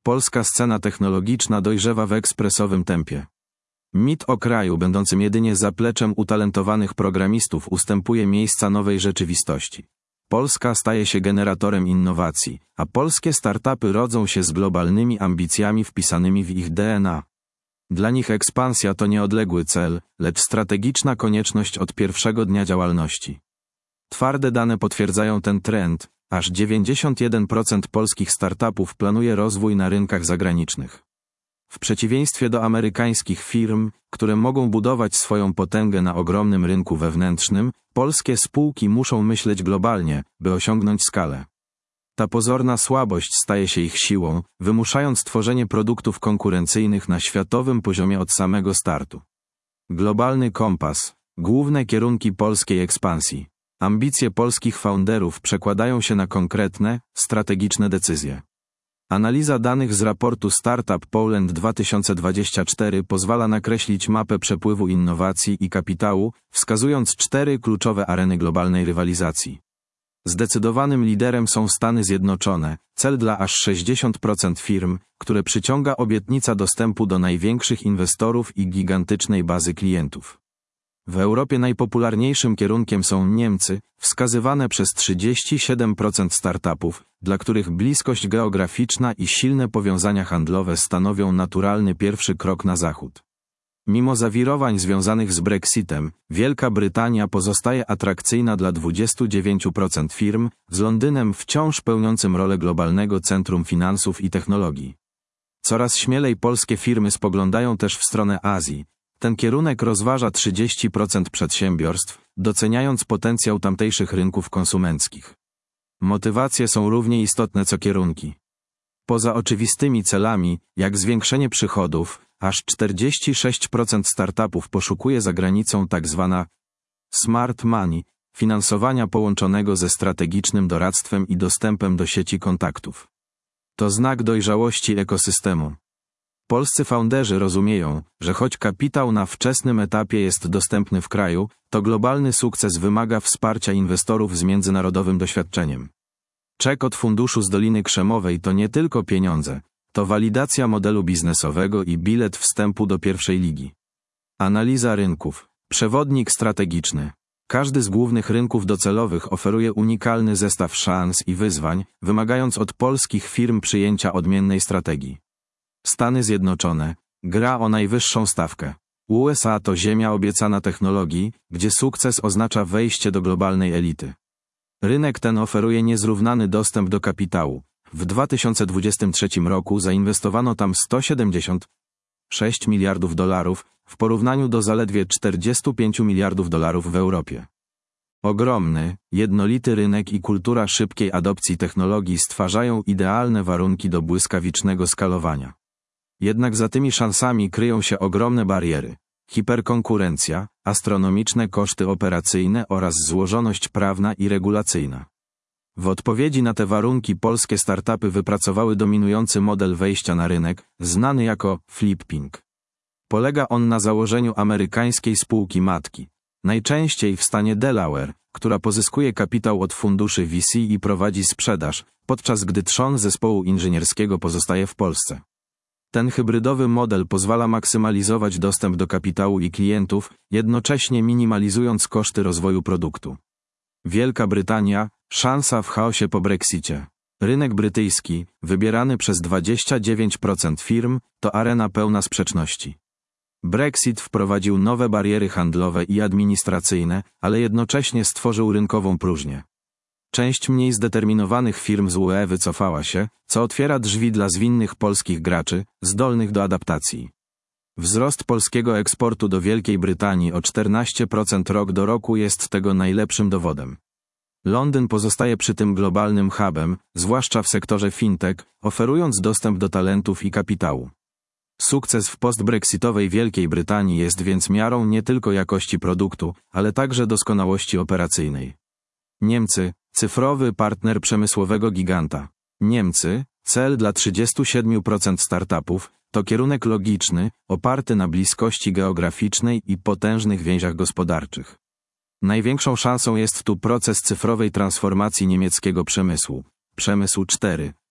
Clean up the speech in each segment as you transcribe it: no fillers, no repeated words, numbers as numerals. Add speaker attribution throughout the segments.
Speaker 1: Polska scena technologiczna dojrzewa w ekspresowym tempie. Mit o kraju będącym jedynie zapleczem utalentowanych programistów ustępuje miejsca nowej rzeczywistości. Polska staje się generatorem innowacji, a polskie startupy rodzą się z globalnymi ambicjami wpisanymi w ich DNA. Dla nich ekspansja to nie odległy cel, lecz strategiczna konieczność od pierwszego dnia działalności. Twarde dane potwierdzają ten trend, aż 91% polskich startupów planuje rozwój na rynkach zagranicznych. W przeciwieństwie do amerykańskich firm, które mogą budować swoją potęgę na ogromnym rynku wewnętrznym, polskie spółki muszą myśleć globalnie, by osiągnąć skalę. Ta pozorna słabość staje się ich siłą, wymuszając tworzenie produktów konkurencyjnych na światowym poziomie od samego startu. Globalny kompas. Główne kierunki polskiej ekspansji. Ambicje polskich founderów przekładają się na konkretne, strategiczne decyzje. Analiza danych z raportu Startup Poland 2024 pozwala nakreślić mapę przepływu innowacji i kapitału, wskazując 4 kluczowe areny globalnej rywalizacji. Zdecydowanym liderem są Stany Zjednoczone, cel dla aż 60% firm, które przyciąga obietnica dostępu do największych inwestorów i gigantycznej bazy klientów. W Europie najpopularniejszym kierunkiem są Niemcy, wskazywane przez 37% startupów, dla których bliskość geograficzna i silne powiązania handlowe stanowią naturalny pierwszy krok na zachód. Mimo zawirowań związanych z Brexitem, Wielka Brytania pozostaje atrakcyjna dla 29% firm, z Londynem wciąż pełniącym rolę globalnego centrum finansów i technologii. Coraz śmielej polskie firmy spoglądają też w stronę Azji. Ten kierunek rozważa 30% przedsiębiorstw, doceniając potencjał tamtejszych rynków konsumenckich. Motywacje są równie istotne co kierunki. Poza oczywistymi celami, jak zwiększenie przychodów, aż 46% startupów poszukuje za granicą tzw. smart money, finansowania połączonego ze strategicznym doradztwem i dostępem do sieci kontaktów. To znak dojrzałości ekosystemu. Polscy founderzy rozumieją, że choć kapitał na wczesnym etapie jest dostępny w kraju, to globalny sukces wymaga wsparcia inwestorów z międzynarodowym doświadczeniem. Czek od funduszu z Doliny Krzemowej to nie tylko pieniądze, to walidacja modelu biznesowego i bilet wstępu do pierwszej ligi. Analiza rynków. Przewodnik strategiczny. Każdy z głównych rynków docelowych oferuje unikalny zestaw szans i wyzwań, wymagając od polskich firm przyjęcia odmiennej strategii. Stany Zjednoczone. Gra o najwyższą stawkę. USA to ziemia obiecana technologii, gdzie sukces oznacza wejście do globalnej elity. Rynek ten oferuje niezrównany dostęp do kapitału. W 2023 roku zainwestowano tam $176 miliardów, w porównaniu do zaledwie $45 miliardów w Europie. Ogromny, jednolity rynek i kultura szybkiej adopcji technologii stwarzają idealne warunki do błyskawicznego skalowania. Jednak za tymi szansami kryją się ogromne bariery. Hiperkonkurencja, astronomiczne koszty operacyjne oraz złożoność prawna i regulacyjna. W odpowiedzi na te warunki polskie startupy wypracowały dominujący model wejścia na rynek, znany jako flipping. Polega on na założeniu amerykańskiej spółki matki, najczęściej w stanie Delaware, która pozyskuje kapitał od funduszy VC i prowadzi sprzedaż, podczas gdy trzon zespołu inżynierskiego pozostaje w Polsce. Ten hybrydowy model pozwala maksymalizować dostęp do kapitału i klientów, jednocześnie minimalizując koszty rozwoju produktu. Wielka Brytania, szansa w chaosie po Brexicie. Rynek brytyjski, wybierany przez 29% firm, to arena pełna sprzeczności. Brexit wprowadził nowe bariery handlowe i administracyjne, ale jednocześnie stworzył rynkową próżnię. Część mniej zdeterminowanych firm z UE wycofała się, co otwiera drzwi dla zwinnych polskich graczy, zdolnych do adaptacji. Wzrost polskiego eksportu do Wielkiej Brytanii o 14% rok do roku jest tego najlepszym dowodem. Londyn pozostaje przy tym globalnym hubem, zwłaszcza w sektorze fintech, oferując dostęp do talentów i kapitału. Sukces w postbrexitowej Wielkiej Brytanii jest więc miarą nie tylko jakości produktu, ale także doskonałości operacyjnej. Niemcy, cyfrowy partner przemysłowego giganta. Niemcy, cel dla 37% startupów, to kierunek logiczny, oparty na bliskości geograficznej i potężnych więziach gospodarczych. Największą szansą jest tu proces cyfrowej transformacji niemieckiego przemysłu. Przemysł 4.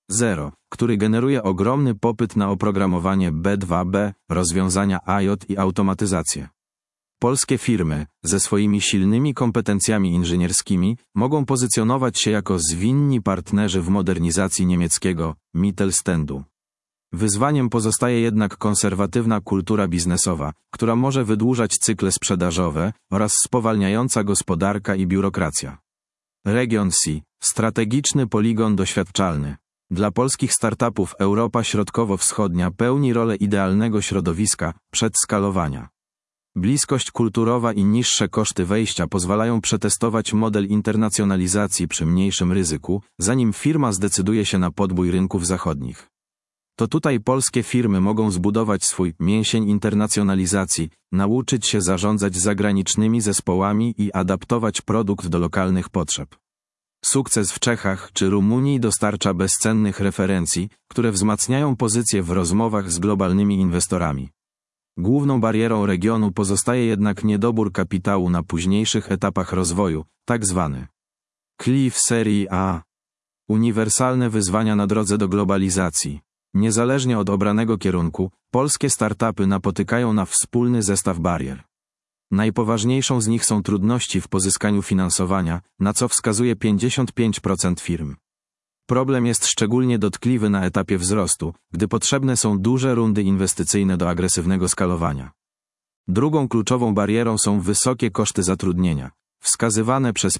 Speaker 1: Zero, który generuje ogromny popyt na oprogramowanie B2B, rozwiązania IoT i automatyzację. Polskie firmy, ze swoimi silnymi kompetencjami inżynierskimi, mogą pozycjonować się jako zwinni partnerzy w modernizacji niemieckiego Mittelstandu. Wyzwaniem pozostaje jednak konserwatywna kultura biznesowa, która może wydłużać cykle sprzedażowe oraz spowalniająca gospodarka i biurokracja. Region C. Strategiczny poligon doświadczalny. Dla polskich startupów Europa Środkowo-Wschodnia pełni rolę idealnego środowiska przedskalowania. Bliskość kulturowa i niższe koszty wejścia pozwalają przetestować model internacjonalizacji przy mniejszym ryzyku, zanim firma zdecyduje się na podbój rynków zachodnich. To tutaj polskie firmy mogą zbudować swój mięsień internacjonalizacji, nauczyć się zarządzać zagranicznymi zespołami i adaptować produkt do lokalnych potrzeb. Sukces w Czechach czy Rumunii dostarcza bezcennych referencji, które wzmacniają pozycję w rozmowach z globalnymi inwestorami. Główną barierą regionu pozostaje jednak niedobór kapitału na późniejszych etapach rozwoju, tzw. cliff serii A. Uniwersalne wyzwania na drodze do globalizacji. Niezależnie od obranego kierunku, polskie startupy napotykają na wspólny zestaw barier. Najpoważniejszą z nich są trudności w pozyskaniu finansowania, na co wskazuje 55% firm. Problem jest szczególnie dotkliwy na etapie wzrostu, gdy potrzebne są duże rundy inwestycyjne do agresywnego skalowania. Drugą kluczową barierą są wysokie koszty zatrudnienia, wskazywane przez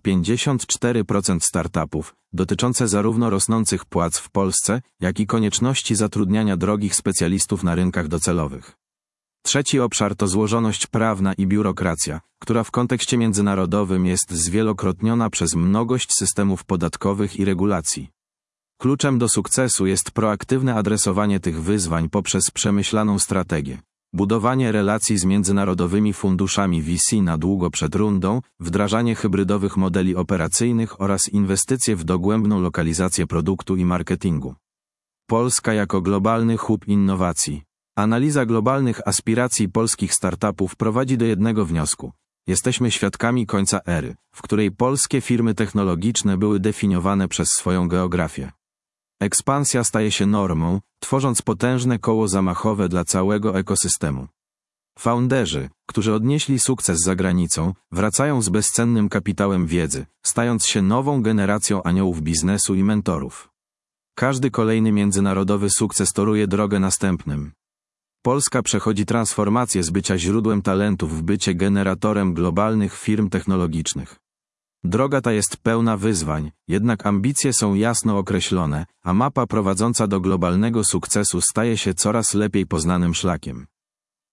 Speaker 1: 54% startupów, dotyczące zarówno rosnących płac w Polsce, jak i konieczności zatrudniania drogich specjalistów na rynkach docelowych. Trzeci obszar to złożoność prawna i biurokracja, która w kontekście międzynarodowym jest zwielokrotniona przez mnogość systemów podatkowych i regulacji. Kluczem do sukcesu jest proaktywne adresowanie tych wyzwań poprzez przemyślaną strategię, budowanie relacji z międzynarodowymi funduszami VC na długo przed rundą, wdrażanie hybrydowych modeli operacyjnych oraz inwestycje w dogłębną lokalizację produktu i marketingu. Polska jako globalny hub innowacji. Analiza globalnych aspiracji polskich startupów prowadzi do jednego wniosku. Jesteśmy świadkami końca ery, w której polskie firmy technologiczne były definiowane przez swoją geografię. Ekspansja staje się normą, tworząc potężne koło zamachowe dla całego ekosystemu. Founderzy, którzy odnieśli sukces za granicą, wracają z bezcennym kapitałem wiedzy, stając się nową generacją aniołów biznesu i mentorów. Każdy kolejny międzynarodowy sukces toruje drogę następnym. Polska przechodzi transformację z bycia źródłem talentów w bycie generatorem globalnych firm technologicznych. Droga ta jest pełna wyzwań, jednak ambicje są jasno określone, a mapa prowadząca do globalnego sukcesu staje się coraz lepiej poznanym szlakiem.